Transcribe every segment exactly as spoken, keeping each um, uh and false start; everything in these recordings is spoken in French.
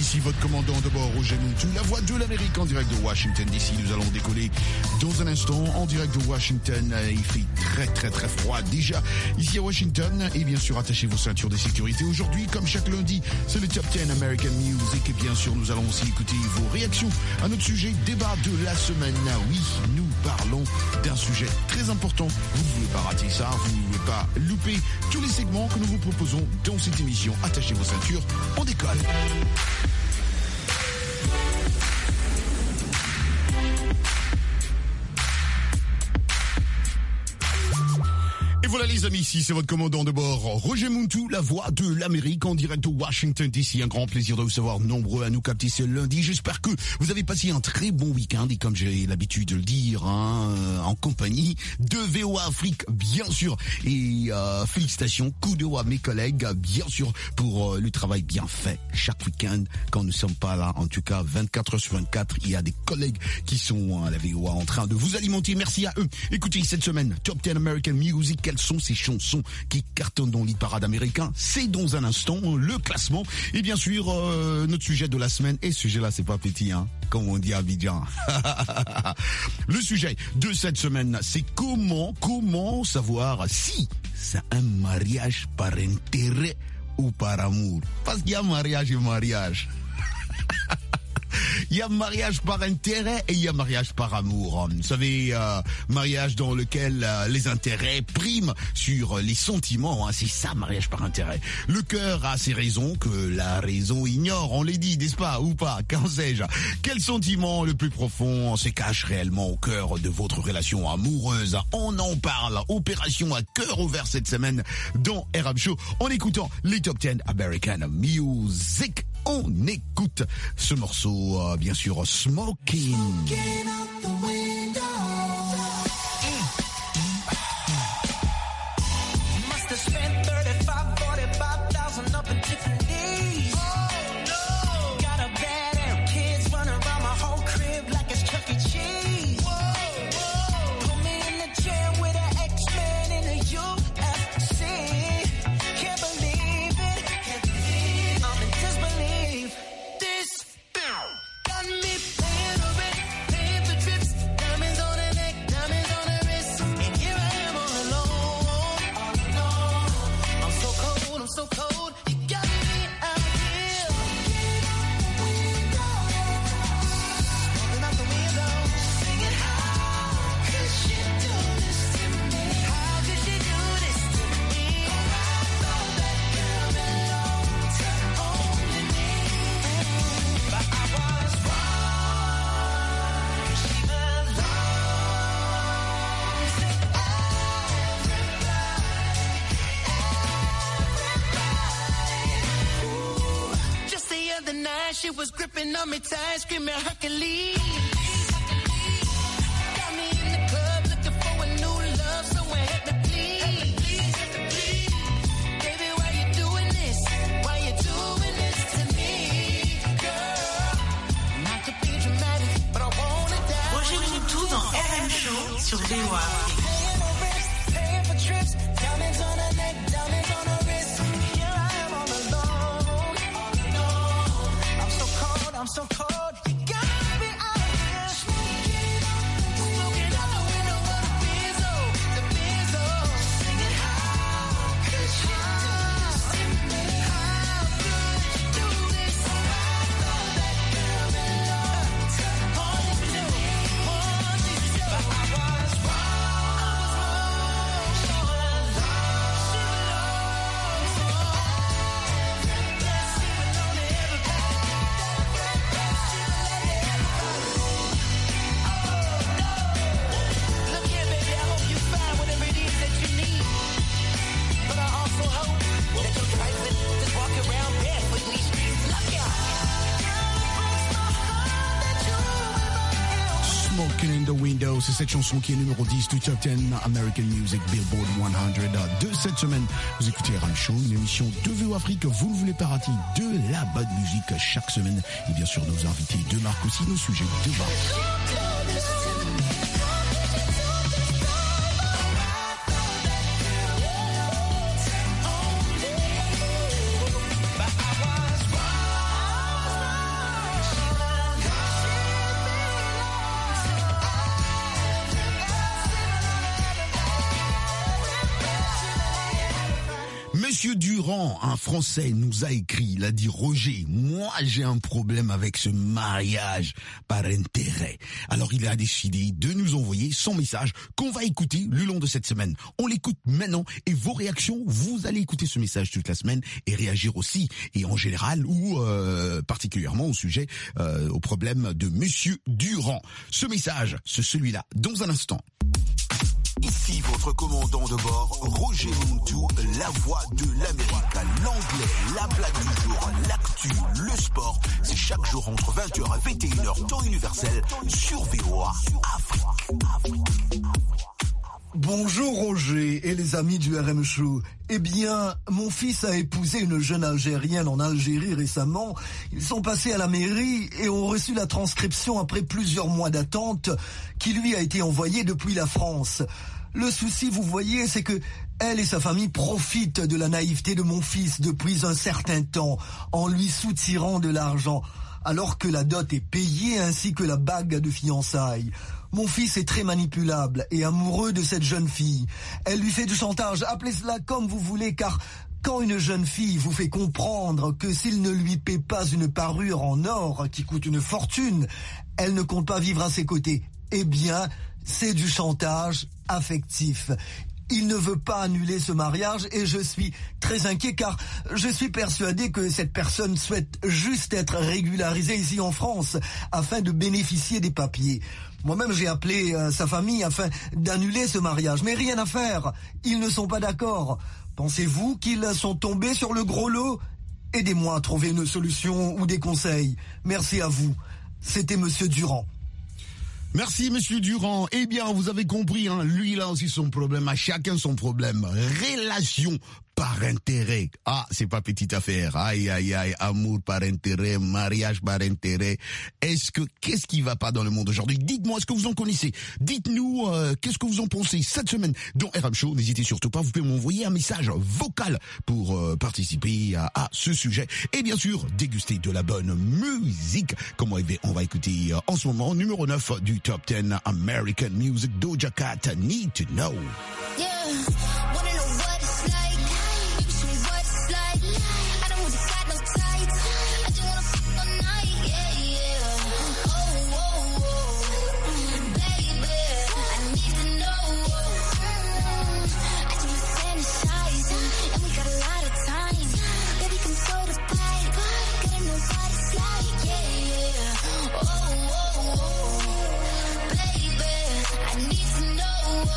ici votre commandant de bord, Roger Moutou, la voix de l'Amérique en direct de Washington D C. Nous allons décoller dans un instant en direct de Washington. Il fait très très très froid déjà ici à Washington. Et bien sûr, attachez vos ceintures de sécurité. Aujourd'hui, comme chaque lundi, c'est le Top dix American Music. Et bien sûr, nous allons aussi écouter vos réactions à notre sujet débat de la semaine. Oui, nous parlons d'un sujet très important. Vous ne voulez pas rater ça, vous ne voulez pas louper tous les segments que nous vous proposons dans cette émission. Attachez vos ceintures, on décolle. Et voilà les amis, ici c'est votre commandant de bord, Roger Moutou, la voix de l'Amérique en direct de Washington D C. Un grand plaisir de vous savoir nombreux à nous capter ce lundi. J'espère que vous avez passé un très bon week-end et comme j'ai l'habitude de le dire, hein, en compagnie de V O A Afrique, bien sûr. Et euh, félicitations, kudo à mes collègues, bien sûr, pour euh, le travail bien fait chaque week-end. Quand nous sommes pas là, en tout cas vingt-quatre heures sur vingt-quatre, il y a des collègues qui sont à la V O A en train de vous alimenter. Merci à eux. Écoutez, cette semaine, Top dix American Music, quelles sont ces chansons qui cartonnent dans l'hit-parade américain? C'est dans un instant le classement et bien sûr euh, notre sujet de la semaine. Et ce sujet-là, c'est pas petit, hein, comme on dit à Abidjan. Le sujet de cette semaine, c'est comment, comment savoir si c'est un mariage par intérêt ou par amour. Parce qu'il y a mariage et mariage. Il y a mariage par intérêt et il y a mariage par amour. Vous savez, euh, mariage dans lequel euh, les intérêts priment sur les sentiments. Hein, c'est ça, mariage par intérêt. Le cœur a ses raisons que la raison ignore. On les dit, n'est-ce pas, ou pas? Qu'en sais-je? Quel sentiment le plus profond se cache réellement au cœur de votre relation amoureuse? On en parle. Opération à cœur ouvert cette semaine dans R M Show en écoutant les Top dix American Music. On écoute ce morceau, euh, bien sûr, Smoking. Smoking out the window. Must have spent thirty-five, forty-five thousand up in Tiffany's. Oh no! Got a bad and kids running around my whole crib like it's Chuck E. Cheese. Whoa, whoa. Put me in the chair with an X-Men in the U F C. Can't believe it. Can't believe it. I'm in disbelief. This got me paying a rent, paying for trips, diamonds on the neck, diamonds on the wrist, and here I am all alone, all alone. I'm so cold, I'm so cold, you got me out here. Smoking out the window, singing, how could she do this to me? How could she do this to me? Oh, I thought that girl belonged to only me, but I was wrong. She belongs to everybody, everybody. Ooh. Just the other night, she was gripping on me tight, screaming Hercules. Got me in the club looking for a new love, someone help me please. Baby, why you doing this? Why you doing this to me, girl? Not to be dramatic, but I wanna die. Roger Moutou dans R M Show sur V O A Afrique. Paying for trips, paying for trips, diamonds on her neck, diamonds on her wrist. Here I am all alone, all alone. I'm so cold, I'm so cold. You got me out here. Smoking out the window of the Benzo, the Benzo. Singing, how could you do this to me? How could you do this? Oh, I thought that girl belonged to only me, only you. But I was wrong, so alone. She belongs to everybody. She belongs to everybody. Look here, baby, I hope you find whatever it is that you need. But I also hope that you're trifling, just walk around barefoot in these streets. Look out! Smoking in the Window, c'est cette chanson qui est numéro dix du Top dix American Music Billboard cent de cette semaine. Vous écoutez R M Show, une émission de V O A Afrique. Vous ne voulez pas rater de la bonne musique chaque semaine. Et bien sûr, nos invités de marque aussi, nos sujets de bas. Durand, un Français, nous a écrit, il a dit « Roger, moi j'ai un problème avec ce mariage par intérêt ». Alors il a décidé de nous envoyer son message qu'on va écouter le long de cette semaine. On l'écoute maintenant et vos réactions, vous allez écouter ce message toute la semaine et réagir aussi, et en général ou euh, particulièrement au sujet, euh, au problème de Monsieur Durand. Ce message, c'est celui-là, dans un instant. Ici votre commandant de bord, Roger Muntu, la voix de l'Amérique, l'anglais, la blague du jour, l'actu, le sport. C'est chaque jour entre vingt heures et vingt et une heures, temps universel, sur V O A Afrique. Bonjour Roger et les amis du R M Show. Eh bien, mon fils a épousé une jeune Algérienne en Algérie récemment. Ils sont passés à la mairie et ont reçu la transcription après plusieurs mois d'attente qui lui a été envoyée depuis la France. Le souci, vous voyez, c'est que elle et sa famille profitent de la naïveté de mon fils depuis un certain temps en lui soutirant de l'argent, alors que la dot est payée ainsi que la bague de fiançailles. Mon fils est très manipulable et amoureux de cette jeune fille. Elle lui fait du chantage, appelez cela comme vous voulez, car quand une jeune fille vous fait comprendre que s'il ne lui paie pas une parure en or qui coûte une fortune, elle ne compte pas vivre à ses côtés, eh bien, c'est du chantage affectif. Il ne veut pas annuler ce mariage et je suis très inquiet car je suis persuadé que cette personne souhaite juste être régularisée ici en France afin de bénéficier des papiers. Moi-même, j'ai appelé euh, sa famille afin d'annuler ce mariage, mais rien à faire. Ils ne sont pas d'accord. Pensez-vous qu'ils sont tombés sur le gros lot ? Aidez-moi à trouver une solution ou des conseils. Merci à vous. C'était Monsieur Durand. Merci Monsieur Durand. Eh bien, vous avez compris, hein, lui il a aussi son problème, à chacun son problème. Relation par intérêt. Ah, c'est pas petite affaire. Aïe, aïe, aïe, amour par intérêt, mariage par intérêt. Est-ce que, qu'est-ce qui va pas dans le monde aujourd'hui? Dites-moi ce que vous en connaissez. Dites-nous, euh, qu'est-ce que vous en pensez cette semaine dans R M Show. N'hésitez surtout pas, vous pouvez m'envoyer un message vocal pour euh, participer à, à ce sujet. Et bien sûr, déguster de la bonne musique, comme on va écouter euh, en ce moment, numéro neuf du Top dix American Music, Doja Cat, Need to Know. Yeah, wanna know what it's like. Baby, show me what it's like. I don't really got no tights. I just wanna fuck all night. Yeah, yeah. Oh, oh, oh. Baby, I need to know. I just wanna fantasize. And we got a lot of time. Baby, come throw the pipe. Gotta know what it's like. Yeah, yeah. Oh, oh, oh. Baby, I need to know.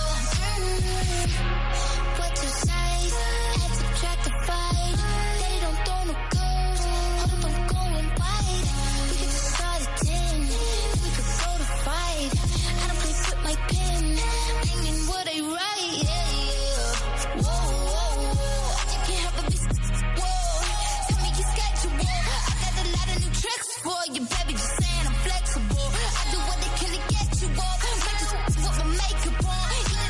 What you say? Had to track the fight. Daddy don't throw no girls. Hold up, I'm going wide. We could just start at ten. Then we could go to five. I don't play with my pen. Thinking what I write. Yeah, yeah. Whoa, whoa, whoa. You can't help but be. Whoa. Tell me your schedule. I got a lot of new tricks for you, baby. Just saying I'm flexible. I do what they can to get you off. Might just put my makeup on.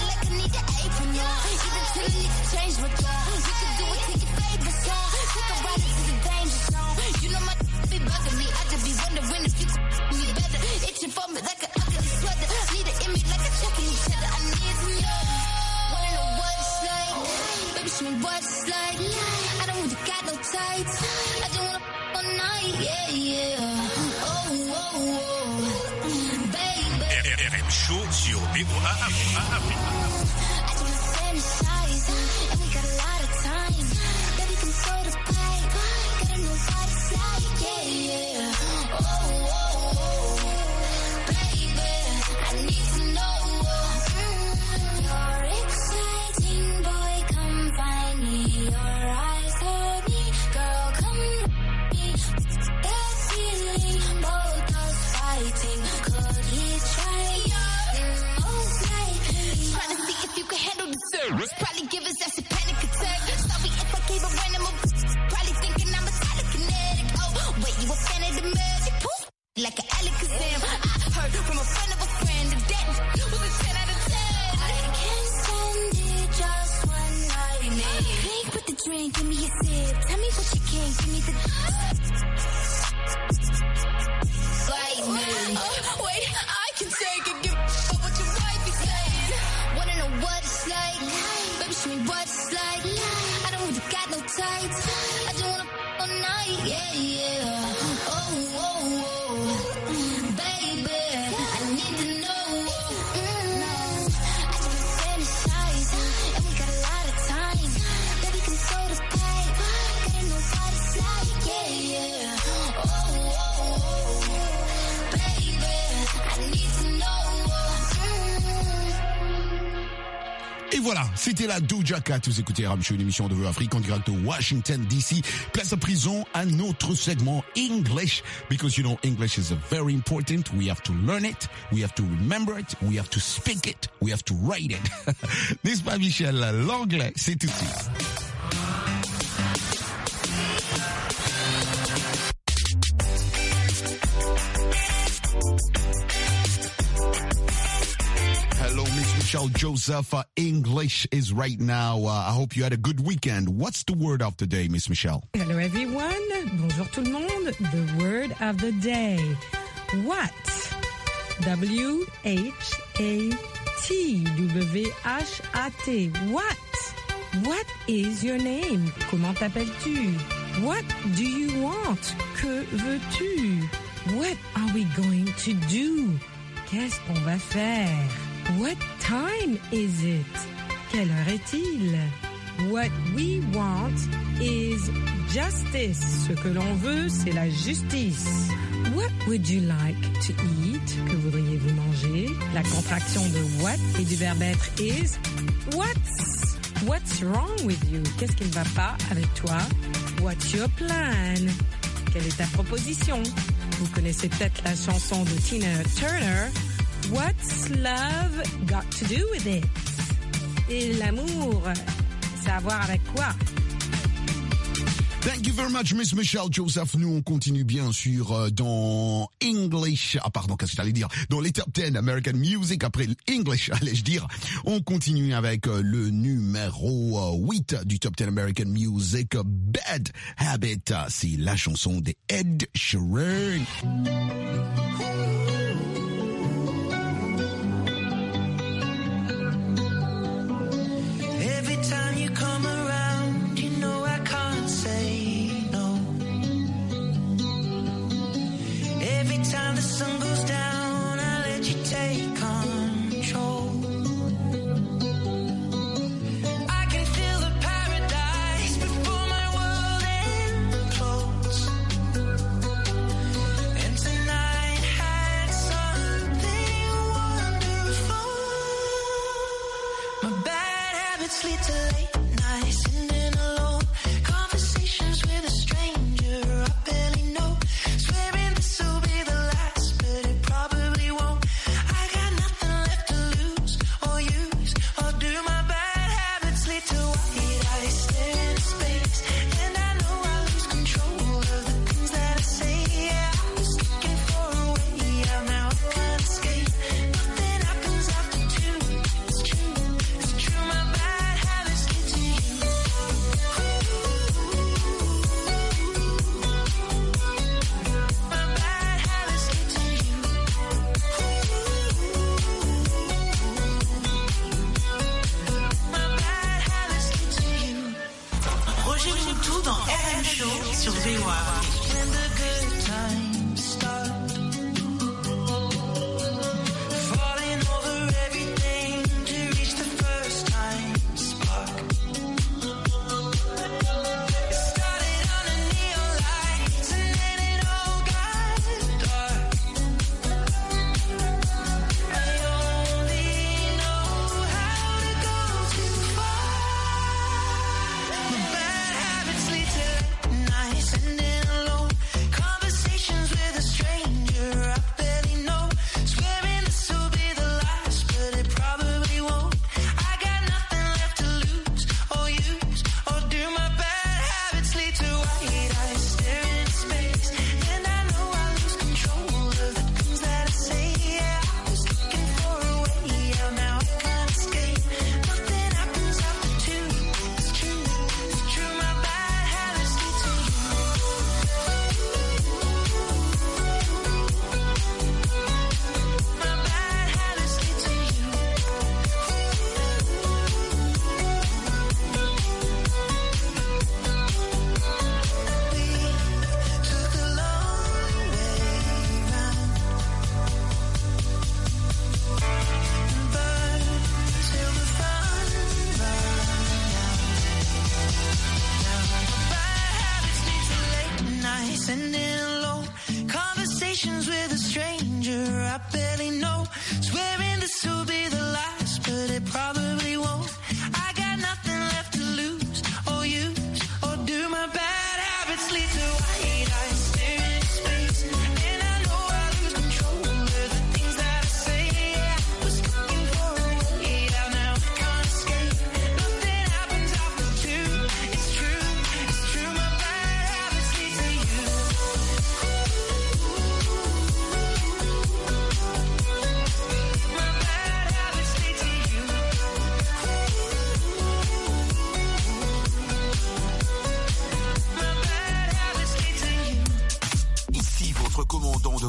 Change my tone. You can do it to your favorite song. Take a ride into the danger zone. You know my be bugging me. I just be wondering if you could me better. Itching for me like an ugly sweater. Need an image like a check in each other. I need to know. Wanna know what it's like? Baby, show me what it's like. I don't really got no tights. I just wanna f*** all night. Yeah, yeah. Oh, oh, oh. Baby. R M Show sur V O A Afrique. And we got a lot of time. Baby, come throw the pipe. Gotta know what it's like. Yeah, yeah. Oh, oh, oh. Baby, I need to know. Mm, you're exciting, boy. Come find me. Your eyes hold me. Girl, come with me. That feeling, both us fighting. Could he try? Mm, most likely. Trying to see if you can handle the service. Probably give us that panic attack. Sorry if I gave a random. Probably thinking I'm a telekinetic. Oh, wait, you a fan of the magic? Poof, like an Alakazam. I heard from a friend of a friend that was a ten out of ten. I can't stand it just one night. Drink with the drink, give me a sip. Tell me what you can, give me the. Lightning. Oh, wait, I can take it. Give up what your wife is saying. Wanna know what it's like? Baby, show me what it's like. I don't really got no tights. voilà, c'était la Doja Cat. Vous écoutez R M Show, une émission de Afrique en direct de Washington D C. Place à prison à notre segment English, because you know English is very important. We have to learn it, we have to remember it, we have to speak it, we have to write it. N'est-ce pas, Michel? L'anglais, c'est tout de suite. Hello, Miss Michelle Joseph. Uh, English is right now. Uh, I hope you had a good weekend. What's the word of the day, Miss Michelle? Hello everyone. Bonjour tout le monde. The word of the day. What? W H A T. W H A T. What? What is your name? Comment t'appelles-tu? What do you want? Que veux-tu? What are we going to do? Qu'est-ce qu'on va faire? What time is it? Quelle heure est-il? What we want is justice. Ce que l'on veut, c'est la justice. What would you like to eat? Que voudriez-vous manger? La contraction de what et du verbe être is what's. What's wrong with you? Qu'est-ce qui ne va pas avec toi? What's your plan? Quelle est ta proposition? Vous connaissez peut-être la chanson de Tina Turner. What's love got to do with it? Et l'amour, ça a à voir avec quoi? Thank you very much, Miss Michelle Joseph. Nous, on continue bien sûr euh, dans English. Ah, pardon, qu'est-ce que j'allais dire? Dans les top dix American Music. Après English, allais-je dire. On continue avec euh, le numéro euh, huit du top dix American Music. Bad Habit. C'est la chanson de Ed Sheeran.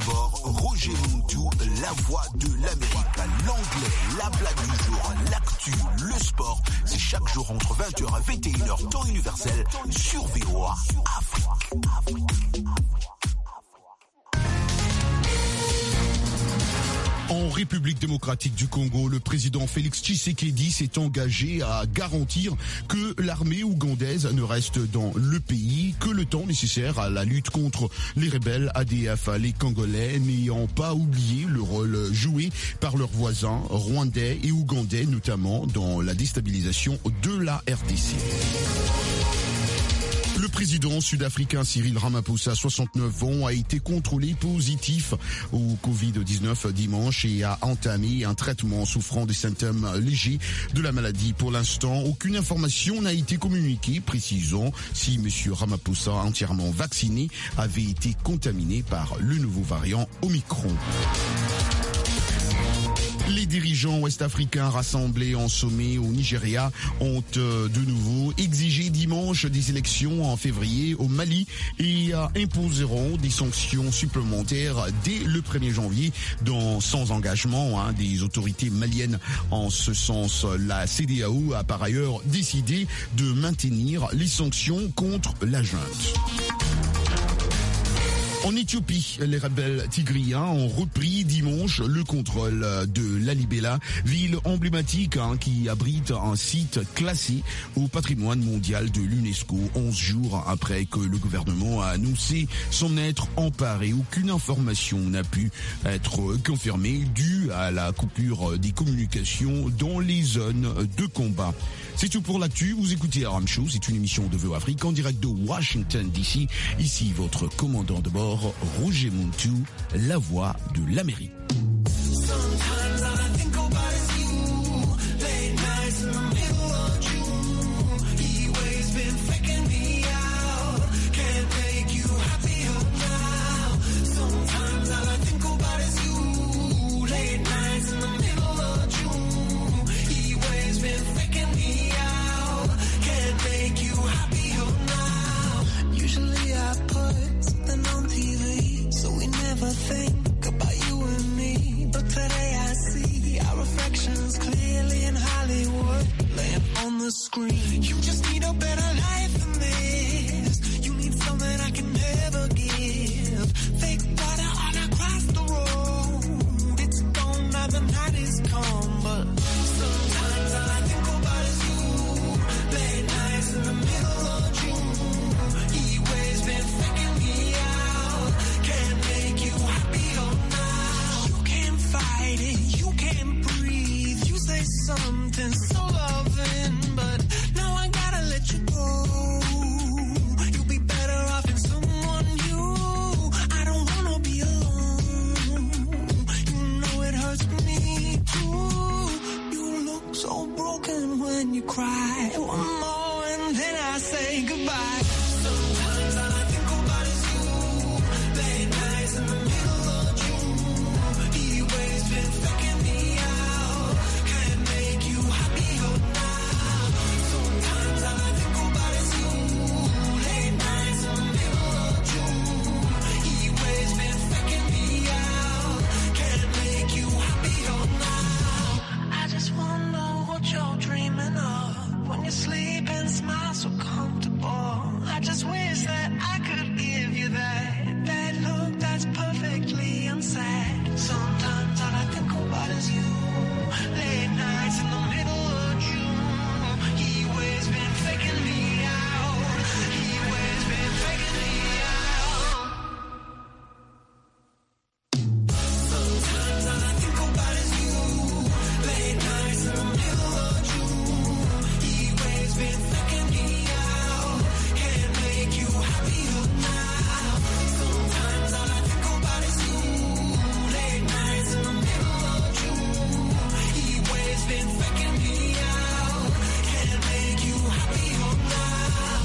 bord, Roger Montou, la voix de l'Amérique. L'anglais, la blague du jour, l'actu, le sport. C'est chaque jour entre vingt heures et vingt et une heures, temps universel, sur V O A Afrique. Afrique. En République démocratique du Congo, le président Félix Tshisekedi s'est engagé à garantir que l'armée ougandaise ne reste dans le pays que le temps nécessaire à la lutte contre les rebelles A D F. Les Congolais n'ayant pas oublié le rôle joué par leurs voisins rwandais et ougandais, notamment dans la déstabilisation de la R D C. Le président sud-africain Cyril Ramaphosa, soixante-neuf ans, a été contrôlé positif au covid dix-neuf dimanche et a entamé un traitement souffrant des symptômes légers de la maladie. Pour l'instant, aucune information n'a été communiquée précisant si M. Ramaphosa, entièrement vacciné, avait été contaminé par le nouveau variant Omicron. Les dirigeants ouest-africains rassemblés en sommet au Nigeria ont euh, de nouveau exigé dimanche des élections en février au Mali et euh, imposeront des sanctions supplémentaires dès le premier janvier dans, sans engagement hein, des autorités maliennes. En ce sens, la C D A O a par ailleurs décidé de maintenir les sanctions contre la junte. En Éthiopie, les rebelles tigriens ont repris dimanche le contrôle de Lalibela, ville emblématique hein, qui abrite un site classé au patrimoine mondial de l'UNESCO, onze jours après que le gouvernement a annoncé s'en être emparé. Aucune information n'a pu être confirmée due à la coupure des communications dans les zones de combat. C'est tout pour l'actu. Vous écoutez R M Show, c'est une émission de V O A Afrique en direct de Washington D C. Ici votre commandant de bord, Roger Montou, la voix de l'Amérique. Think about you and me, but today I see our reflections clearly in Hollywood, laying on the screen. You just need a better life than this. You need something I can never give. Fake water all across the road. It's gone now, the night is come, but sometimes all I think about is you. Late nights in the middle of June. He waves been faking me out. Can't make you happy or not. You can't fight it, you can't breathe. You say something so loving, but now I gotta let you go. You'll be better off in someone new. I don't wanna be alone. You know it hurts me too. You look so broken when you cry. One more and then I say goodbye. Sometimes all I think about is you. Late nights in the middle of June. He always been faking me out. Can't make you happy or not. Sometimes all I think about is you. Late nights in the middle of June. He always been faking me out. Can't make you happy or not. I just wonder what you're dreaming of when you sleep and smile so comfortable. I just wish that I could give you that that look that's perfectly unsaid. Sometimes all I think about is you. Late nights in the middle of June. He always been faking me out. He always been faking me out. Sometimes all I think about is you. Late nights in the middle of June. He always been faking me out. Can't make you happy or not. Sometimes all I think about is you. Late nights in the middle of June. He always been faking me out. Can't make you happy or not.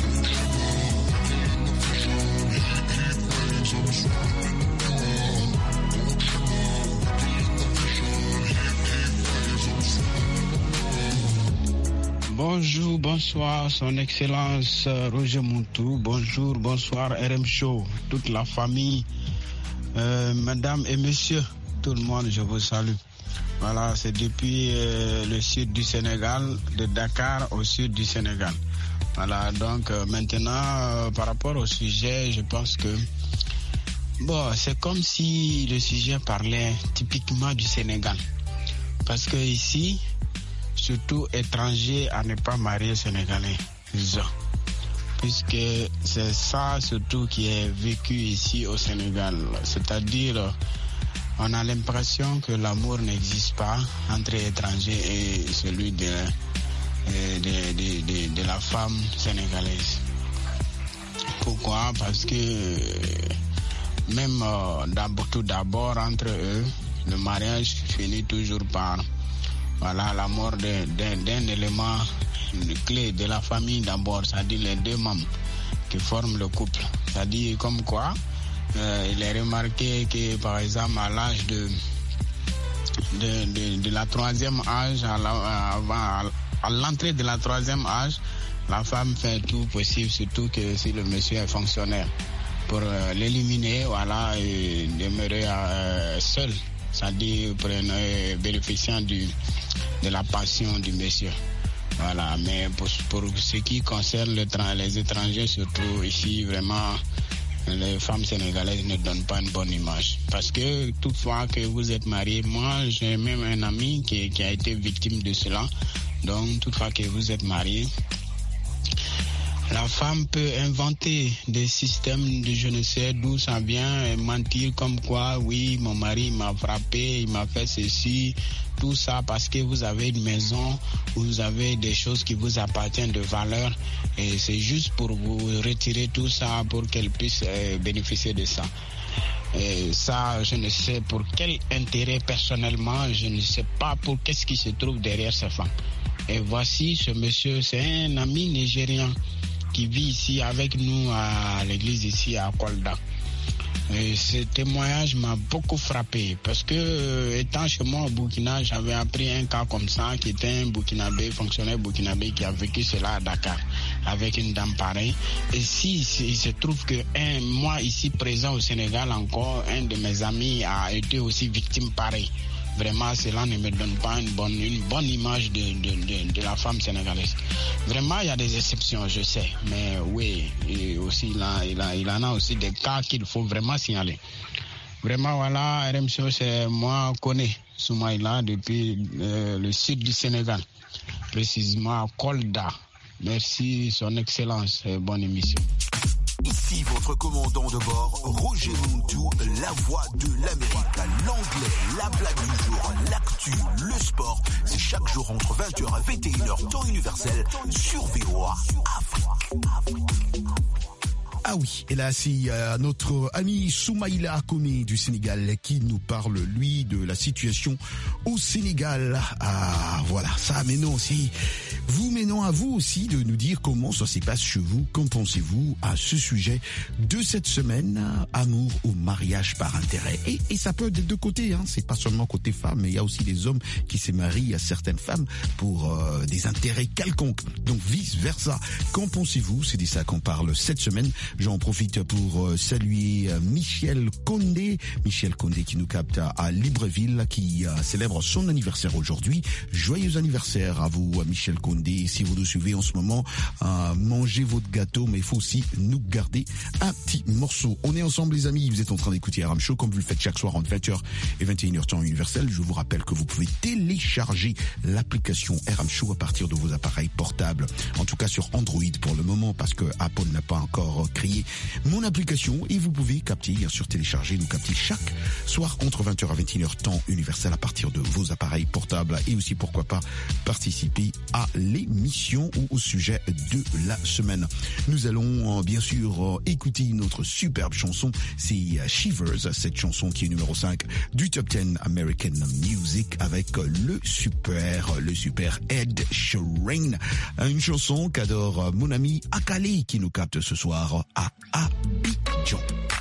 Bonjour, bonsoir, son excellence euh, Roger Montou. Bonjour, bonsoir R M Show, toute la famille euh, madame et monsieur, tout le monde, je vous salue. Voilà, c'est depuis euh, le sud du Sénégal, de Dakar au sud du Sénégal. Voilà, donc euh, maintenant, euh, par rapport au sujet, je pense que bon, c'est comme si le sujet parlait typiquement du Sénégal. Parce que ici, surtout étrangers à ne pas marier sénégalais. Puisque c'est ça surtout qui est vécu ici au Sénégal. C'est-à-dire, on a l'impression que l'amour n'existe pas entre étrangers et celui de, de, de, de, de la femme sénégalaise. Pourquoi? Parce que même euh, tout d'abord entre eux, le mariage finit toujours par voilà, la mort d'un élément clé de la famille d'abord, c'est-à-dire les deux membres qui forment le couple. C'est-à-dire comme quoi, euh, il est remarqué que par exemple à l'âge de, de, de, de la troisième âge, à, la, à, à l'entrée de la troisième âge, la femme fait tout possible, surtout que si le monsieur est fonctionnaire, pour euh, l'éliminer, voilà, et demeurer euh, seul, c'est-à-dire euh, bénéficiant du, de la passion du monsieur. Voilà, mais pour, pour ce qui concerne le, les étrangers, surtout ici, vraiment, les femmes sénégalaises ne donnent pas une bonne image. Parce que toutefois que vous êtes marié, moi, j'ai même un ami qui, qui a été victime de cela. Donc, toutefois que vous êtes marié, la femme peut inventer des systèmes de je ne sais d'où ça vient et mentir comme quoi, oui, mon mari m'a frappé, il m'a fait ceci, tout ça parce que vous avez une maison, vous avez des choses qui vous appartiennent de valeur et c'est juste pour vous retirer tout ça pour qu'elle puisse euh, bénéficier de ça. Et ça, je ne sais pour quel intérêt personnellement, je ne sais pas pour qu'est-ce qui se trouve derrière ces femmes. Et voici ce monsieur, c'est un ami nigérien qui vit ici avec nous à l'église ici à Kolda. Et ce témoignage m'a beaucoup frappé parce que euh, étant chez moi au Burkina, j'avais appris un cas comme ça qui était un Burkinabé, fonctionnaire burkinabé qui a vécu cela à Dakar avec une dame pareille. Et si, si il se trouve que un moi ici présent au Sénégal encore, un de mes amis a été aussi victime pareille. Vraiment, cela ne me donne pas une bonne, une bonne image de, de, de, de la femme sénégalaise. Vraiment, il y a des exceptions, je sais. Mais oui, et aussi, il, a, il, a, il en a aussi des cas qu'il faut vraiment signaler. Vraiment, voilà, R M C O, c'est moi, connais Soumaïla depuis euh, le sud du Sénégal, précisément à Kolda. Merci, son excellence, et bonne émission. Ici votre commandant de bord, Roger Montou, la voix de l'Amérique, l'anglais, la blague du jour, l'actu, le sport. C'est chaque jour entre vingt heures et vingt et une heures, temps universel, sur V O A Afrique. Ah oui, et là c'est euh, notre ami Soumaïla Koné du Sénégal qui nous parle, lui, de la situation au Sénégal. Ah voilà, ça maintenant aussi, vous maintenant à vous aussi de nous dire comment ça se passe chez vous, qu'en pensez-vous à ce sujet de cette semaine, amour ou mariage par intérêt. Et, et ça peut être des deux côtés, hein. C'est pas seulement côté femme, mais il y a aussi des hommes qui se marient à certaines femmes pour euh, des intérêts quelconques, donc vice versa. Qu'en pensez-vous? C'est de ça qu'on parle cette semaine. J'en profite pour euh, saluer euh, Michel Condé, Michel Condé qui nous capte à, à Libreville, qui euh, célèbre son anniversaire aujourd'hui. Joyeux anniversaire à vous, euh, Michel Condé. Si vous nous suivez en ce moment, euh, mangez votre gâteau, mais il faut aussi nous garder un petit morceau. On est ensemble les amis, vous êtes en train d'écouter R M Show comme vous le faites chaque soir entre vingt heures et vingt et une heures temps universel. Je vous rappelle que vous pouvez télécharger l'application R M Show à partir de vos appareils portables, en tout cas sur Android pour le moment, parce que Apple n'a pas encore créé mon application, et vous pouvez capter, bien sûr télécharger, nous capter chaque soir entre vingt heures et vingt et une heures temps universel à partir de vos appareils portables, et aussi pourquoi pas participer à l'émission ou au sujet de la semaine. Nous allons euh, bien sûr euh, écouter notre superbe chanson, c'est euh, Shivers, cette chanson qui est numéro cinq du Top dix American Music avec euh, le super, le super Ed Sheeran, une chanson qu'adore euh, mon ami Akale qui nous capte ce soir à Abidjan.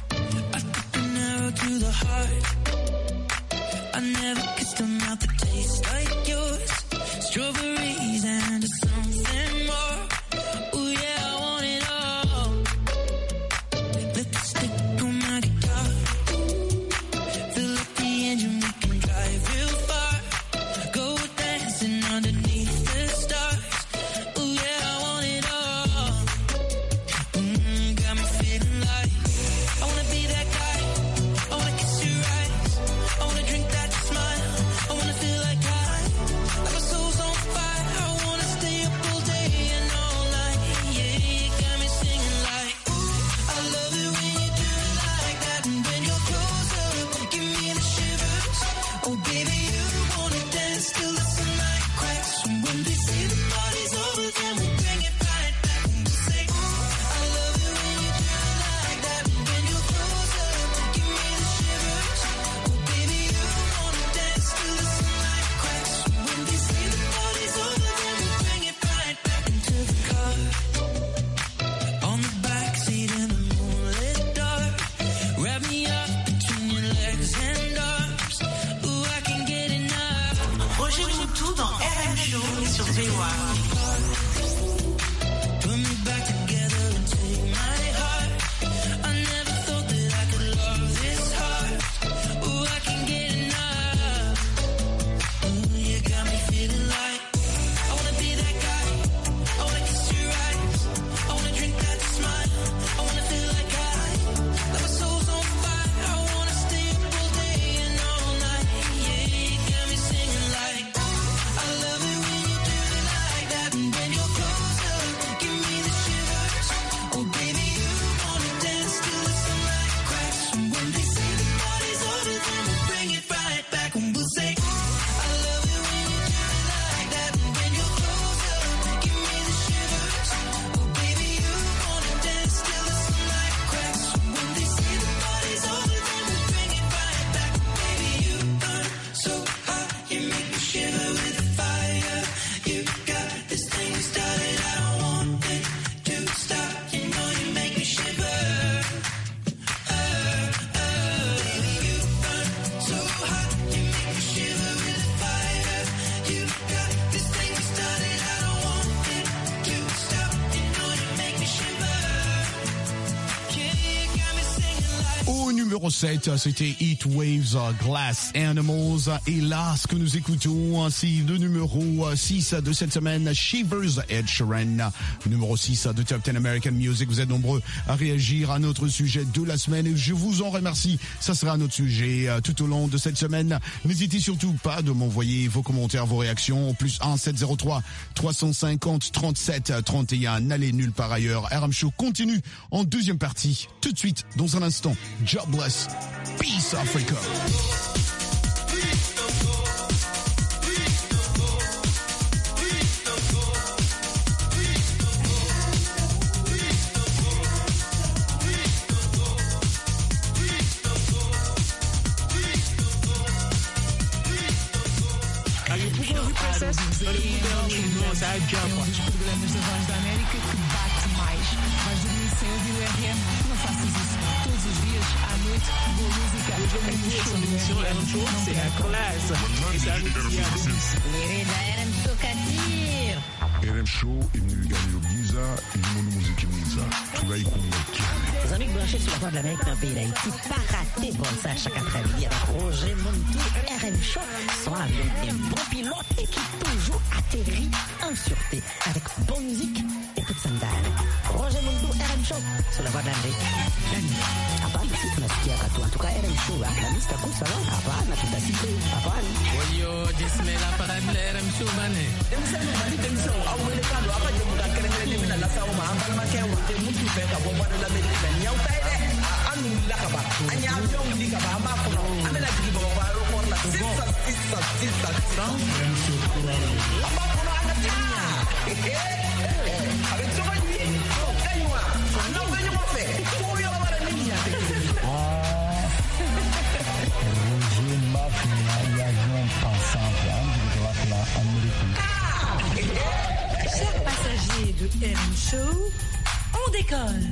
I never kissed a mouth that tastes like yours. Strawberries and something more. Oh yeah, I want it all. Lipstick on my guitar. dans R M Show sur V O A. Numéro sept, c'était Heat Waves, Glass Animals. Et là, ce que nous écoutons, c'est le numéro six de cette semaine, Shivers, Ed Sheeran. Numéro six de Top dix American Music. Vous êtes nombreux à réagir à notre sujet de la semaine et je vous en remercie. Ça sera notre sujet tout au long de cette semaine. N'hésitez surtout pas de m'envoyer vos commentaires, vos réactions au plus un sept zéro trois trois cent cinquante trente-sept trente et un. N'allez nulle part ailleurs. R M Show continue en deuxième partie. Tout de suite, dans un instant. Jobless. Peace Africa. É um dos programas da Voz da América que bate mais. Vais dormir sem ouvir o R M? Não faças isso. Todos os dias, à noite, boa música. Sur R M Show, c'est la classe. Et ça Querida R M Show Kadir. R M Show est venu gagner le Giza et le monde musique Giza. Tout là, il connaît. Les amis branchés sur la Voix de l'Amérique dans le pays d'Haïti, pas raté bon ça chaque après-midi avec Roger Montou, R M Show, sont avec des bons pilotes et qui toujours atterrit en sûreté avec bonne musique et toute sandale. Roger Montou, R M Show, sur la Voix de l'Amérique. Hapana, si tunasikia katu. En tout cas, R M Show, Afghanistan, quoi, ça va? Hapana, tutasikia. Hapana. Oyo, Dismela, Paradle, R M Show, Bane. Chers passagers de R M Show, on décolle.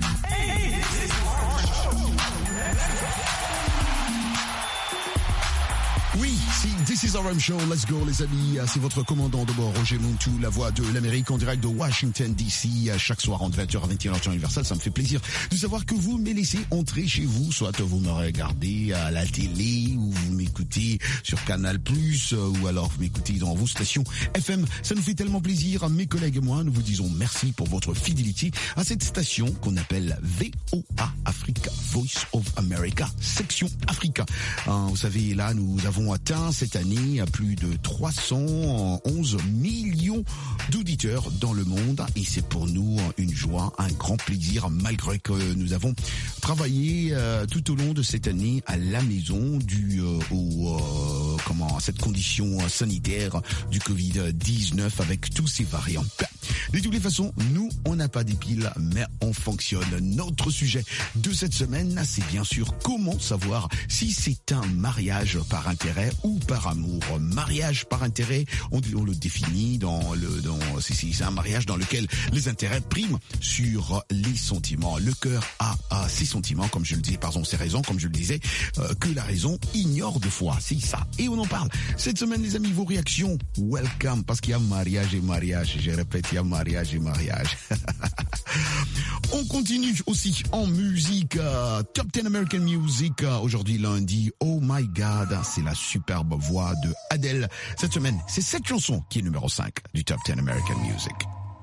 Oui, si This is R M Show, let's go les amis, c'est votre commandant de bord Roger Montou, la voix de l'Amérique en direct de Washington D C, chaque soir entre vingt heures à vingt et une heures temps universel. Ça me fait plaisir de savoir que vous me laissez entrer chez vous, soit vous me regardez à la télé ou vous m'écoutez sur Canal plus, ou alors vous m'écoutez dans vos stations F M. Ça nous fait tellement plaisir. Mes collègues et moi, nous vous disons merci pour votre fidélité à cette station qu'on appelle V O A Africa, Voice of America, section Africa. Hein, vous savez, là, nous avons atteint cette année à plus de trois cent onze millions d'auditeurs dans le monde et c'est pour nous une joie, un grand plaisir malgré que nous avons travaillé euh, tout au long de cette année à la maison dû euh, au euh, comment à cette condition sanitaire du covid dix-neuf avec tous ces variants. De toutes les façons, nous, on n'a pas des piles, mais on fonctionne. Notre sujet de cette semaine, c'est bien sûr comment savoir si c'est un mariage par intérêt ou par amour. Mariage par intérêt, on, on le définit dans le, dans, c'est, c'est un mariage dans lequel les intérêts priment sur les sentiments. Le cœur a, a ses sentiments, comme je le disais, pardon, ses raisons, comme je le disais, euh, que la raison ignore de fois. C'est ça. Et on en parle. Cette semaine, les amis, vos réactions, welcome, parce qu'il y a mariage et mariage. Je répète, il y a mariage et mariage. On continue aussi en musique. Euh, Top dix American Music. Euh, aujourd'hui, lundi. Oh my God. C'est la superbe voix de Adele. Cette semaine, c'est cette chanson qui est numéro cinq du Top dix American Music.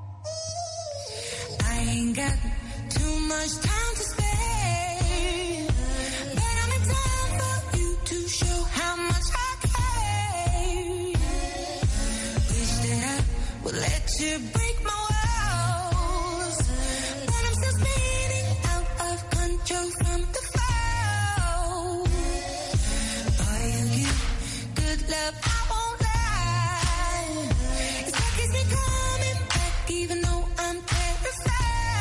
I ain't got too much time to spare, but I'm in time for you to show how much I care. Wish that I would let you break my walls, but I'm still spinning out of control from the fall. Boy, you give good love, I won't lie. It's like it's been coming back, even though I'm terrified.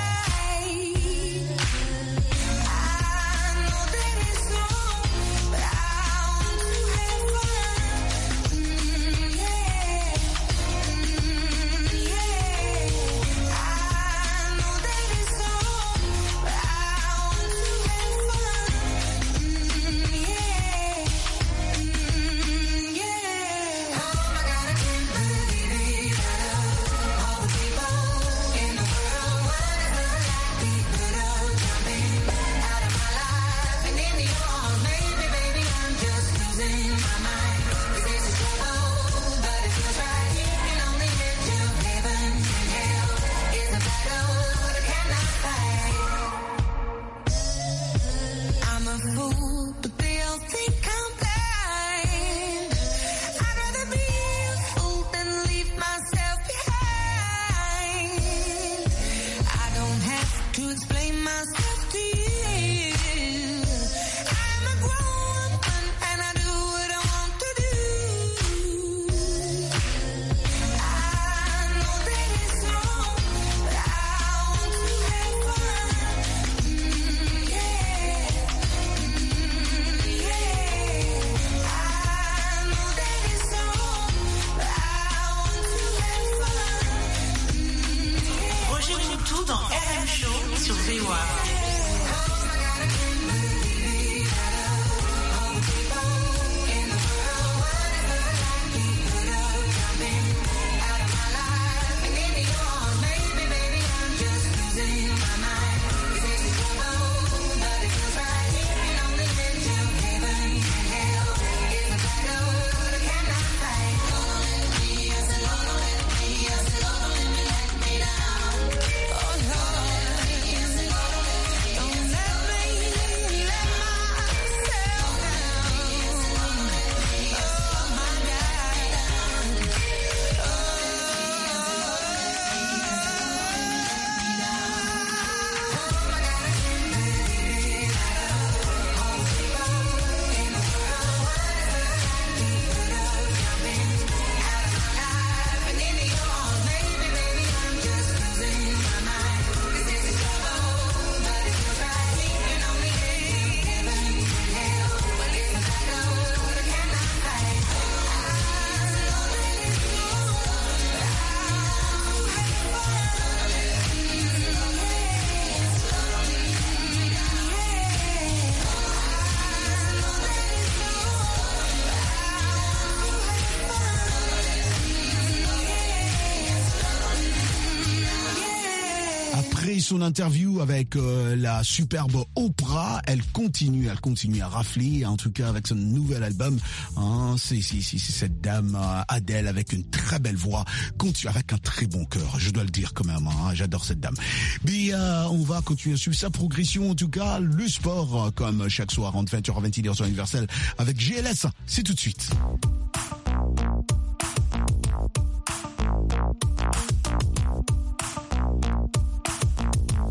Son interview avec euh, la superbe Oprah, elle continue, elle continue à rafler, en tout cas avec son nouvel album. Hein, c'est, c'est, c'est, c'est cette dame euh, Adele avec une très belle voix, continue avec un très bon cœur, je dois le dire quand même. Hein, j'adore cette dame. Mais euh, on va continuer à suivre sa progression, en tout cas le sport, euh, comme chaque soir entre vingt heures et vingt et une heures sur Universel avec G L S. C'est tout de suite.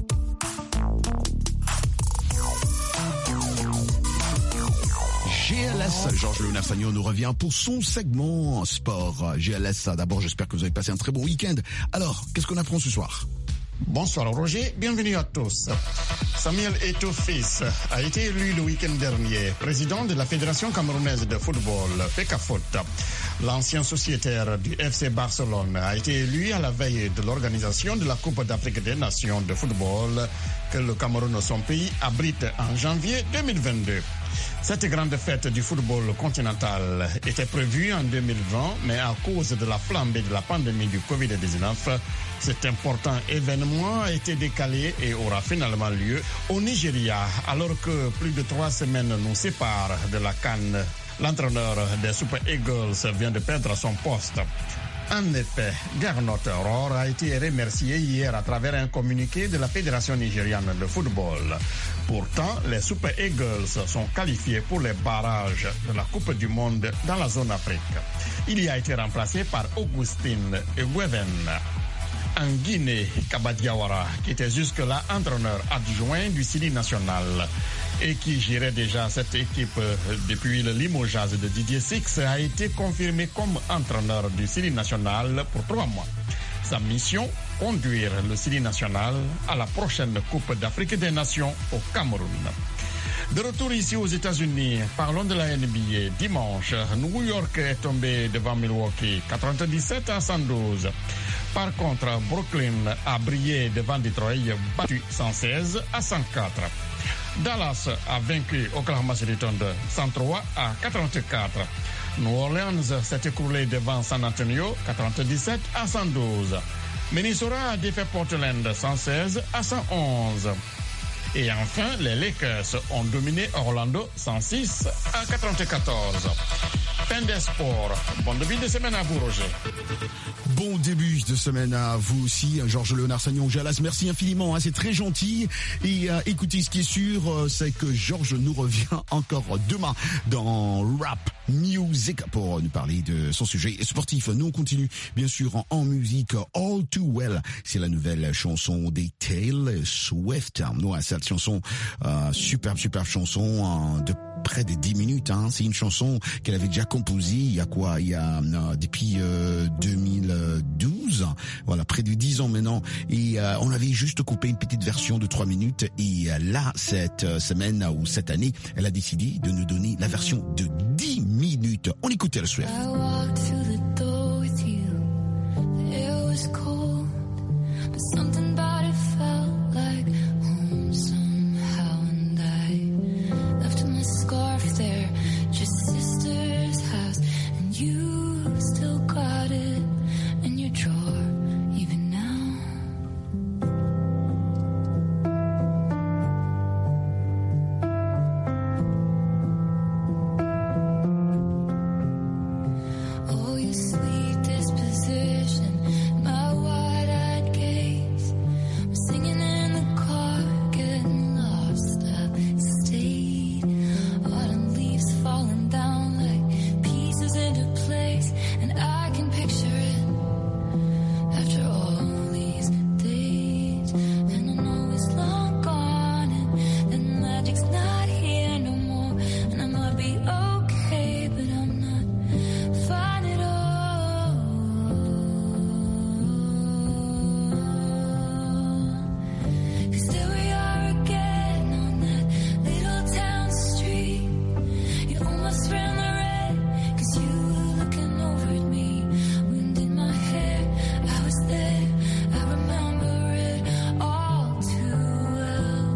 G L L S, Georges Léonard Sagnon nous revient pour son segment sport. G L S, d'abord, j'espère que vous avez passé un très bon week-end. Alors, qu'est-ce qu'on apprend ce soir? Bonsoir Roger, bienvenue à tous. Samuel Eto'o fils a été élu le week-end dernier président de la Fédération camerounaise de football, FECAFOOT. L'ancien sociétaire du F C Barcelone a été élu à la veille de l'organisation de la Coupe d'Afrique des Nations de football que le Cameroun, son pays, abrite en janvier deux mille vingt-deux. Cette grande fête du football continental était prévue en deux mille vingt, mais à cause de la flambée de la pandémie du covid dix-neuf, cet important événement a été décalé et aura finalement lieu au Nigeria, alors que plus de trois semaines nous séparent de la CAN. L'entraîneur des Super Eagles vient de perdre son poste. En effet, Gernot Rohr a été remercié hier à travers un communiqué de la Fédération nigériane de football. Pourtant, les Super Eagles sont qualifiés pour les barrages de la Coupe du Monde dans la zone Afrique. Il y a été remplacé par Augustine Egweven. En Guinée, Kaba Diawara, qui était jusque-là entraîneur adjoint du Sili national et qui gérait déjà cette équipe depuis le limogeage de Didier Six, a été confirmé comme entraîneur du Sili national pour trois mois. Sa mission, conduire le Sili national à la prochaine Coupe d'Afrique des Nations au Cameroun. De retour ici aux États-Unis, parlons de la N B A. Dimanche, New York est tombé devant Milwaukee, quatre-vingt-dix-sept à cent douze. Par contre, Brooklyn a brillé devant Detroit, battu cent seize à cent quatre. Dallas a vaincu Oklahoma City Thunder cent trois à quatre-vingt-quatre. New Orleans s'est écroulé devant San Antonio quatre-vingt-dix-sept à cent douze. Minnesota a défait Portland cent seize à cent onze. Et enfin, les Lakers ont dominé Orlando cent six à quatre-vingt-quatorze. Fin des sports. Bon début de semaine à vous, Roger. Bon début de semaine à vous aussi, Georges Léonard Sagnon, Jalas. Merci infiniment, hein, c'est très gentil. Et euh, écoutez, ce qui est sûr, euh, c'est que Georges nous revient encore demain dans Rap Music pour nous parler de son sujet sportif. Nous, on continue, bien sûr, en, en musique. All Too Well, c'est la nouvelle chanson des Taylor Swift. Ouais, cette chanson, euh, superbe, superbe chanson hein, de près de dix minutes. Hein. C'est une chanson qu'elle avait déjà composée il y a quoi Il y a euh, depuis euh, deux mille douze, voilà, près de dix ans maintenant. Et euh, on avait juste coupé une petite version de trois minutes. Et euh, là, cette euh, semaine ou cette année, elle a décidé de nous donner la version de dix minutes. On écoute Taylor Swift. I walked through the door with you. The air was cold, but something about it felt like home somehow. And I left my scarf there, just sister's house, and you still got it in your drawer, even now. Oh, your sweet disposition, my wide-eyed gaze, we're singing in the car, getting lost upstate. Autumn leaves falling down like pieces into place, and I can picture it after all these days. And I know it's long gone, and the magic's not here no more. And I might be okay, but I'm not fine at all. 'Cause there we are again on that little town street. You almost ran the red, 'cause you were looking over at me. Wind in my hair, I was there, I remember it all too well.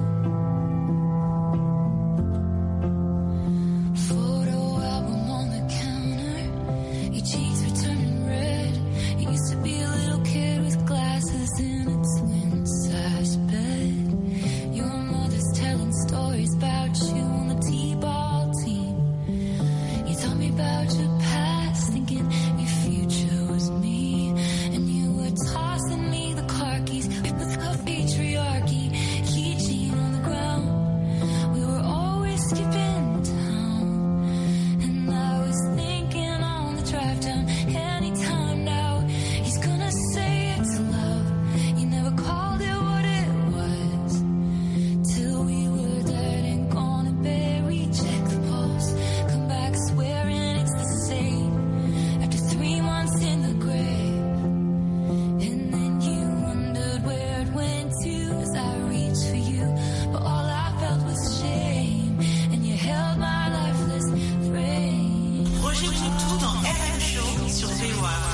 Photo album on the counter, your cheeks were turning red. You used to be a little kid with glasses in a twin-size bed. Your mother's telling stories about you on the T-ball team. You told me about your past, thinking your future was me. And you were tossing me the car keys with the patriarchy, keychain on the ground. We were always skipping town. And I was thinking on the drive down, anytime now, he's gonna say it's love. You never called it what it was, till we were dead and gone and buried. Check the pulse, come back Vewa.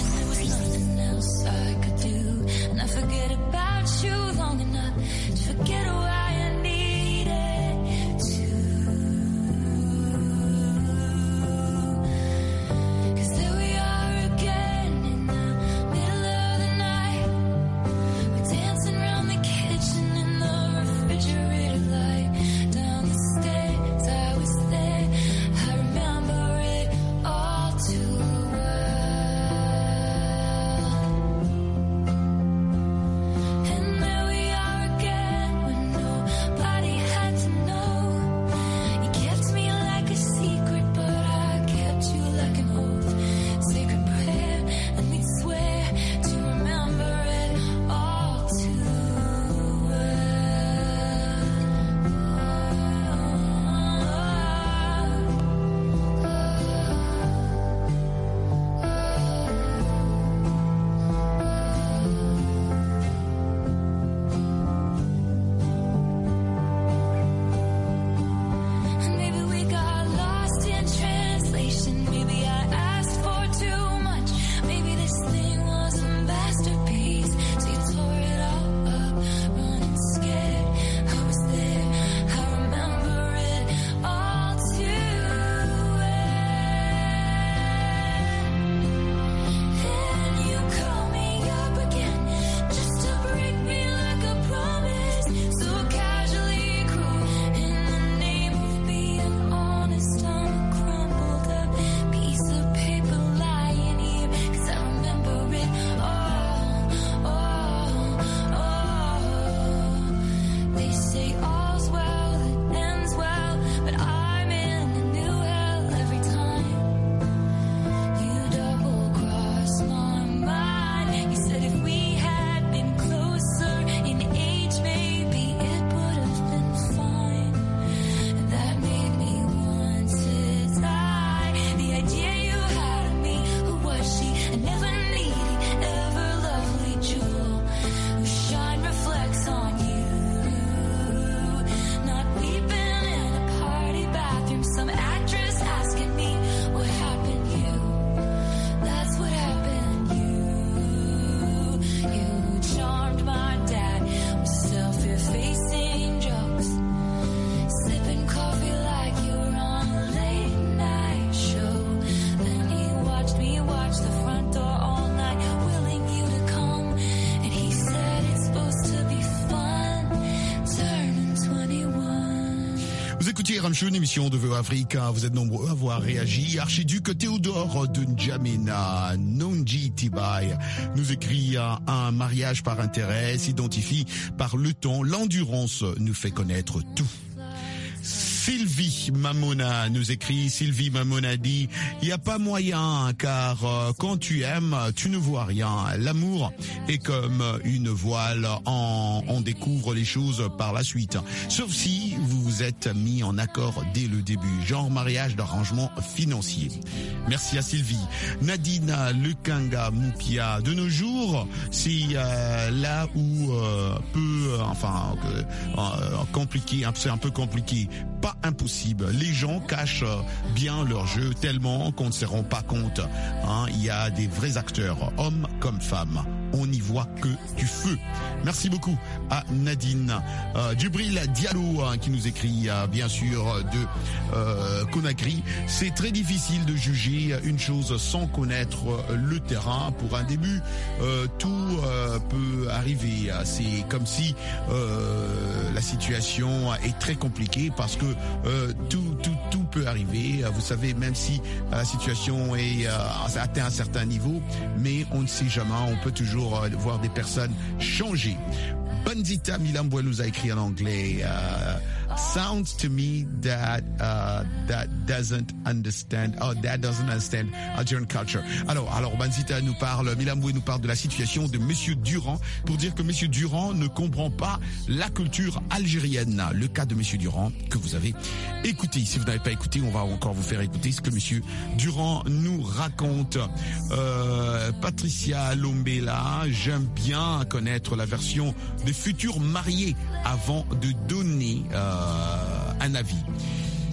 R M Show, une émission de V O Africa. Vous êtes nombreux à avoir réagi. Archiduc Théodore de N'Djamena, Nonji Tibai, nous écrit un mariage par intérêt s'identifie par le temps. L'endurance nous fait connaître tout. Sylvie Mamona nous écrit, Sylvie Mamona dit, il n'y a pas moyen car euh, quand tu aimes, tu ne vois rien. L'amour est comme une voile, en, on découvre les choses par la suite. Sauf si vous vous êtes mis en accord dès le début, genre mariage d'arrangement financier. Merci à Sylvie. Nadine Lekanga Moupia, de nos jours, c'est euh, là où euh, peu, enfin, euh, compliqué, c'est un peu compliqué. Pas impossible. Les gens cachent bien leur jeu tellement qu'on ne se rend pas compte. Hein, il y a des vrais acteurs, hommes comme femmes. On n'y voit que du feu. Merci beaucoup à Nadine. Euh, Djibril Diallo hein, qui nous écrit euh, bien sûr de euh, Conakry. C'est très difficile de juger une chose sans connaître le terrain. Pour un début, euh, tout euh, peut arriver. C'est comme si euh, la situation est très compliquée parce que euh, tout, tout, tout peut arriver. Vous savez, même si la situation est euh, atteint un certain niveau, mais on ne sait jamais. On peut toujours voir des personnes changer. Banzita Milambwe nous a écrit en anglais. Uh, sounds to me that uh, that doesn't understand, or that doesn't understand Algerian culture. Alors, alors Banzita nous parle, Milambwe nous parle de la situation de Monsieur Durand pour dire que Monsieur Durand ne comprend pas la culture algérienne. Le cas de Monsieur Durand que vous avez écouté. Si vous n'avez pas écouté, on va encore vous faire écouter ce que Monsieur Durand nous raconte. Euh, Patricia Lombela, j'aime bien connaître la version des futurs mariés avant de donner euh, un avis.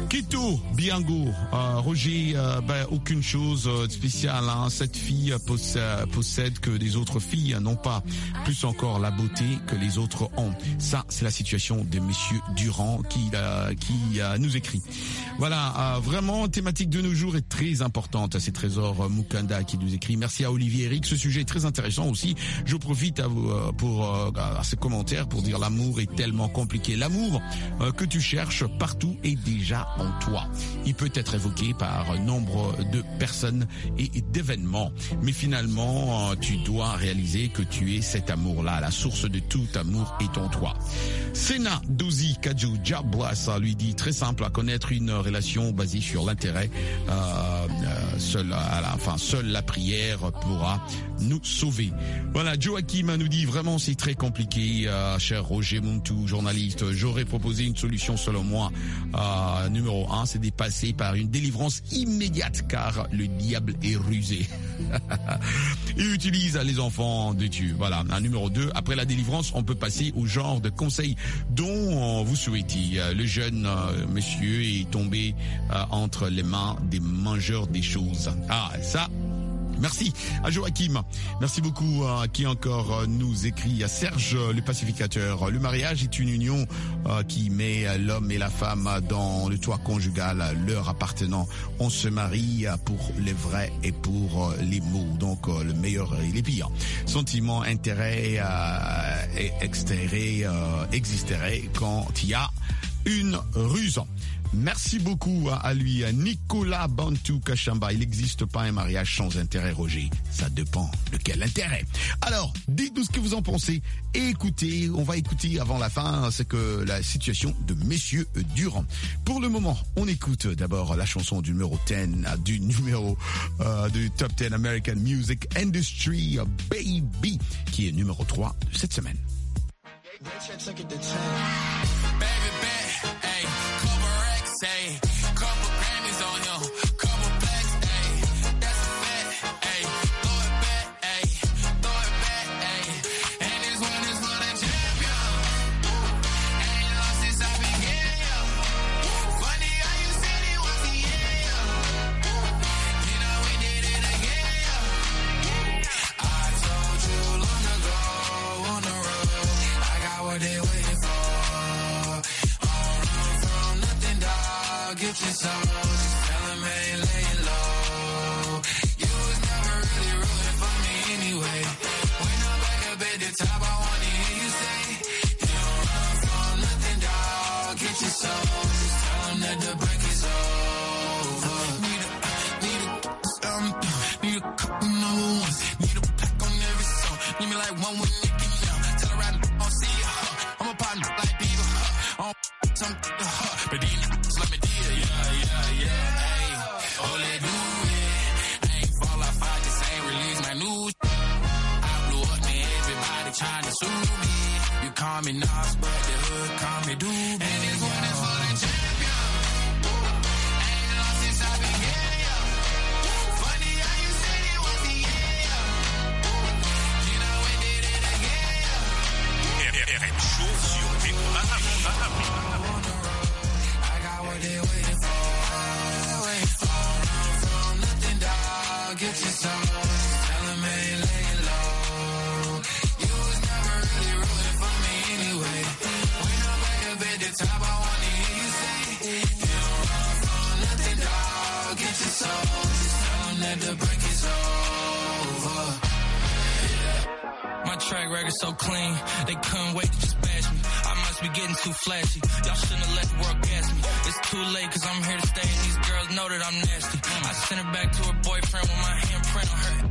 Kito Biango, euh, Roger, euh, ben, aucune chose de spéciale. Hein. Cette fille possède, possède que les autres filles n'ont pas, plus encore la beauté que les autres ont. Ça, c'est la situation de Monsieur Durand qui, euh, qui euh, nous écrit. Voilà, euh, vraiment, thématique de nos jours est très importante. C'est Trésor Mukanda qui nous écrit. Merci à Olivier Eric. Ce sujet est très intéressant aussi. Je profite à vous, euh, pour euh, à ces commentaires pour dire l'amour est tellement compliqué. L'amour euh, que tu cherches partout est déjà en toi. Il peut être évoqué par nombre de personnes et d'événements. Mais finalement, euh, tu dois réaliser que tu es cet amour-là. La source de tout amour est en toi. Sena Dozi Kaju Jabwa, ça lui dit très simple à connaître une relation basée sur l'intérêt. Euh, euh, seule, à la, enfin, seule la prière pourra nous sauver. Voilà, Joachim nous dit vraiment c'est très compliqué, euh, cher Roger Muntu, journaliste. J'aurais proposé une solution selon moi. Euh, numéro un, c'est de passer par une délivrance immédiate car le diable est rusé. Il utilise les enfants de Dieu. Voilà. Un numéro deux, après la délivrance, on peut passer au genre de conseils dont vous souhaitez. Le jeune euh, monsieur est tombé euh, entre les mains des mangeurs des choses. Ah, ça... Merci à Joachim. Merci beaucoup à qui encore nous écrit à Serge le pacificateur. Le mariage est une union euh, qui met l'homme et la femme dans le toit conjugal, leur appartenant. On se marie pour les vrais et pour les mots. Donc euh, le meilleur et les pires. Sentiments, intérêts euh, et extérés euh, existeraient quand il y a une ruse. Merci beaucoup à lui, à Nicolas Bantou Kachamba. Il n'existe pas un mariage sans intérêt, Roger. Ça dépend de quel intérêt. Alors, dites-nous ce que vous en pensez. Et écoutez, on va écouter avant la fin, c'est que la situation de Messieurs Durand. Pour le moment, on écoute d'abord la chanson du numéro dix, du numéro euh, du Top dix American Music Industry, Baby, qui est numéro trois de cette semaine. Say, couple Grammys on him, couple plaques, ayy, that's a fact, ayy, throw it back, ayy, throw it back, ayy, and this one is for the champion, ain't lost since I began, yo, funny how you said it was the end, yo, you know we did it again, yo, I told you long ago, on the road, I got what they waiting for. Get your soul, just tell him I ain't laying low. You was never really rooting for me anyway. When I'm back up at the top, I wanna hear you say, you don't run from nothing, dog. Get your soul, just tell him that the break is over. Need a, need a, um, need a couple number ones. Need a pack on every song. Need me like one with Nicky now. Tell her I don't see you, huh. I'm a partner like Bieber, huh. I don't some, huh. But these niggas let me deal. Trying to sue me. You call me Nas, but the hood call me Doobie. And this one is for the champion. Ain't lost since I began, yo. Funny how you said it was the end, yo. You know we did it again, yo. R M Show sur Véro. I got what they waiting for. All run from nothing, dog. Get your soul. Just tell them I ain't laying low. Top, I wanna hear you say, you don't run from nothing, dog. Get your soul, just tell them that the break is over. My track record's so clean, they couldn't wait to just bash me. I must be getting too flashy. Y'all shouldn't have let the world gas me. It's too late, cause I'm here to stay, and these girls know that I'm nasty. I sent her back to her boyfriend with my handprint on her.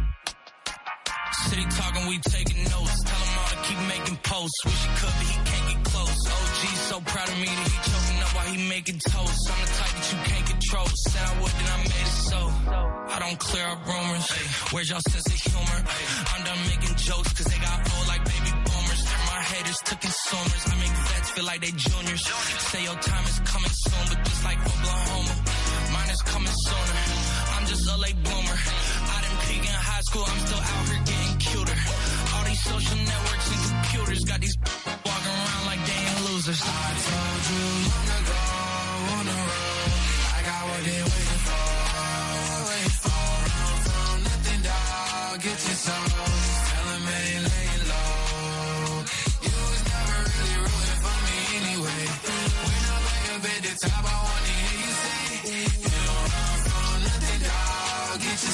City talking, we taking notes. Tell him all to keep making posts. Wish he could, but he can't get close. O G's so proud of me that he choking up while he making toast. I'm the type that you can't control. Said I would, then I made it so. I don't clear up rumors. Where's y'all sense of humor? I'm done making jokes, cause they got old like baby boomers. My haters to consumers. I make vets feel like they juniors. Say your time is coming soon, but just like Oklahoma, mine is coming sooner. I'm just a late bloomer. I didn't peak in high school, I'm still out here getting cuter. All these social networks and computers got these walking around like they ain't losers. I told you long ago on the road.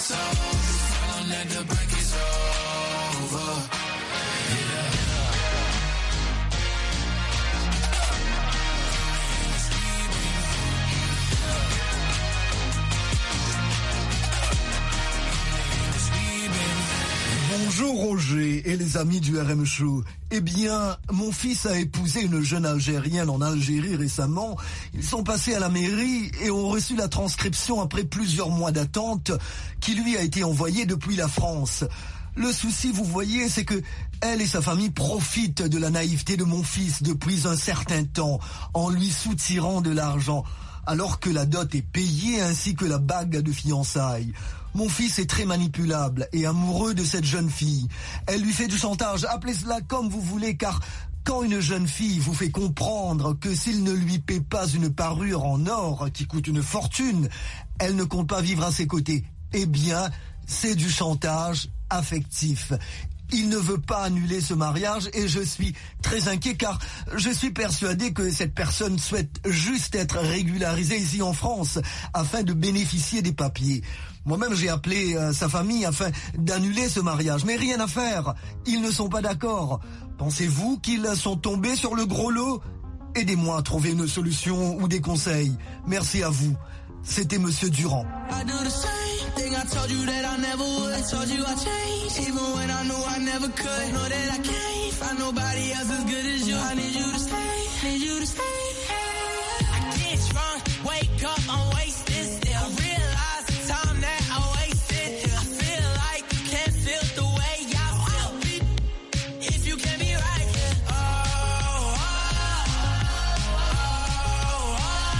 So tell them that the break is over. Bonjour Roger et les amis du R M Show. Eh bien, mon fils a épousé une jeune Algérienne en Algérie récemment. Ils sont passés à la mairie et ont reçu la transcription après plusieurs mois d'attente qui lui a été envoyée depuis la France. Le souci, vous voyez, c'est que elle et sa famille profitent de la naïveté de mon fils depuis un certain temps en lui soutirant de l'argent, alors que la dot est payée ainsi que la bague de fiançailles. Mon fils est très manipulable et amoureux de cette jeune fille. Elle lui fait du chantage, appelez cela comme vous voulez, car quand une jeune fille vous fait comprendre que s'il ne lui paie pas une parure en or qui coûte une fortune, elle ne compte pas vivre à ses côtés, eh bien, c'est du chantage affectif. Il ne veut pas annuler ce mariage et je suis très inquiet car je suis persuadé que cette personne souhaite juste être régularisée ici en France afin de bénéficier des papiers. Moi-même, j'ai appelé euh, sa famille afin d'annuler ce mariage, mais rien à faire. Ils ne sont pas d'accord. Pensez-vous qu'ils sont tombés sur le gros lot? Aidez-moi à trouver une solution ou des conseils. Merci à vous. C'était Monsieur Durand. I told you that I never would. Told you I changed, even when I knew I never could. Know that I can't find nobody else as good as you. I need you to stay, need you to stay. I get drunk, wake up, I'm wasted still. I realize the time that I wasted. I feel like you can't feel the way I feel. If you can be right here. Oh, oh, oh, oh,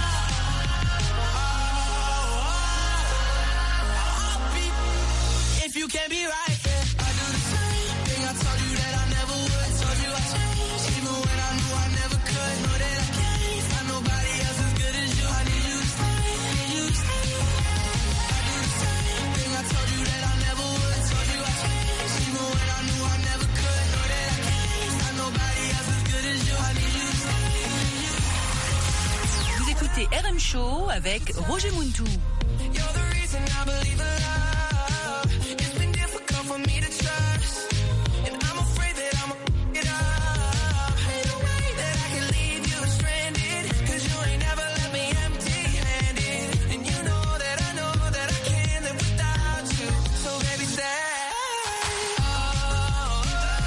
oh. If you can be right, yeah. I do the same thing. I told you that I never would. Told you I changed, even when I knew I never could. Know that I can't find nobody else as good as you. I need you to stay, need you to stay. I do the same thing. I told you that I never would. Told you I changed, even when I knew I never could. Know that I can't find nobody else as good as you. I need you to stay, need you to stay. Vous écoutez R M Show avec Roger Muntu. You're the reason I believe in love. For me to trust, and I'm afraid that I'm gonna get up. Ain't no way that I can leave you stranded, cause you ain't never left me empty-handed. And you know that I know that I can't live without you. So baby, stay. Oh, oh,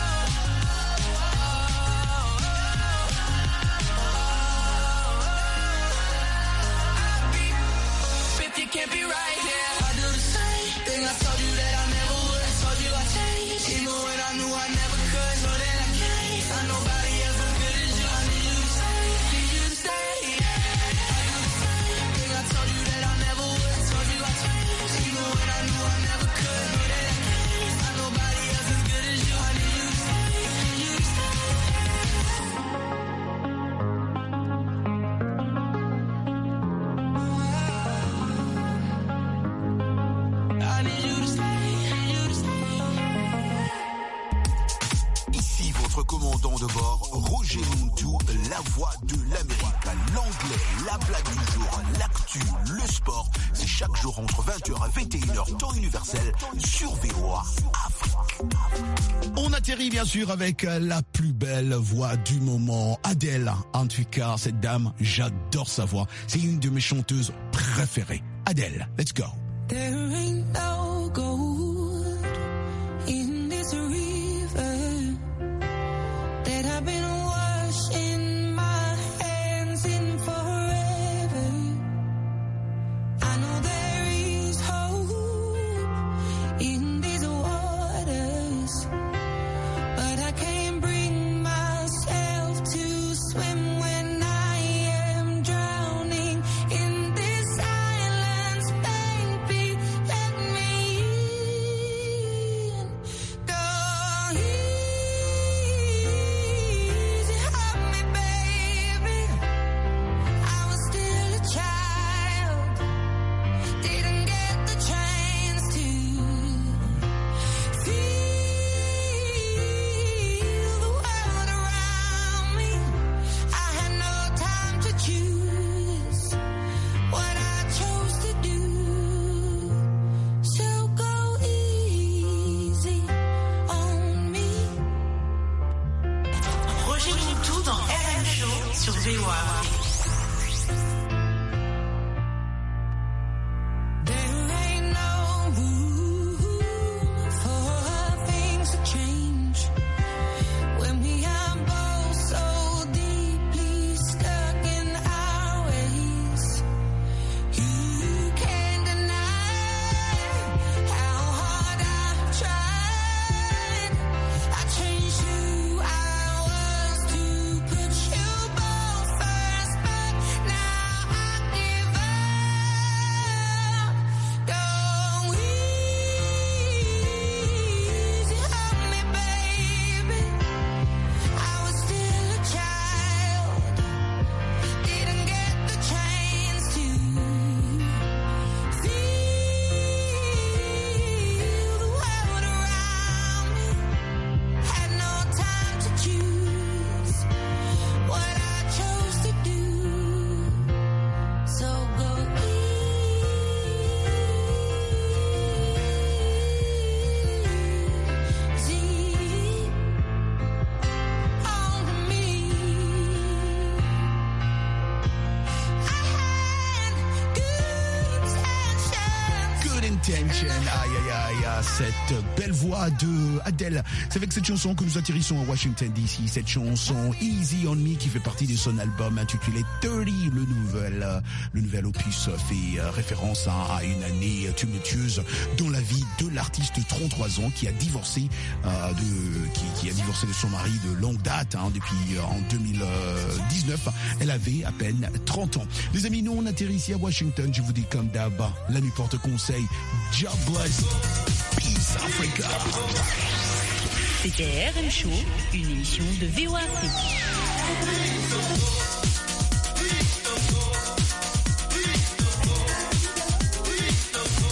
oh, oh, oh. If you can't be right here, I do the same thing. I told you that I never would. Even when I knew I never could, know that I can't find nobody else as good as you. I need you to stay, need you to stay. I do the same thing. I told you that I never would. Told you I changed, even when I knew I never could. Know that I can't find nobody else as good as you. I need you to stay, need you to stay. I need you to stay. Votre commandant de bord, Roger Muntu, la voix de l'Amérique, l'anglais, la blague du jour, l'actu, le sport, c'est chaque jour entre vingt heures et vingt et une heures, temps universel, sur V O A Afrique. On atterrit bien sûr avec la plus belle voix du moment, Adele. En tout cas, cette dame, j'adore sa voix. C'est une de mes chanteuses préférées. Adele, let's go. There ain't no gold in this river that I've been washing my hands in forever. I know there is hope in these waters, but I can't bring myself to swim when I am drowning in this silence. Baby, let me V O A. Attention, aïe aïe aïe, cette belle voix de Adele. C'est avec cette chanson que nous atterrissons à Washington D C. Cette chanson Easy on Me qui fait partie de son album intitulé trente. Le nouvel, le nouvel opus fait référence à, à une année tumultueuse dans la vie de l'artiste, trente-trois ans, qui a divorcé euh, de, qui, qui a divorcé de son mari de longue date, hein, depuis euh, en deux mille dix-neuf. Elle avait à peine trente ans. Les amis, nous on atterrit ici à Washington. Je vous dis comme d'hab, la nuit porte conseil. God bless. Peace Africa. C'était R M Show, une émission de V O A Afrique.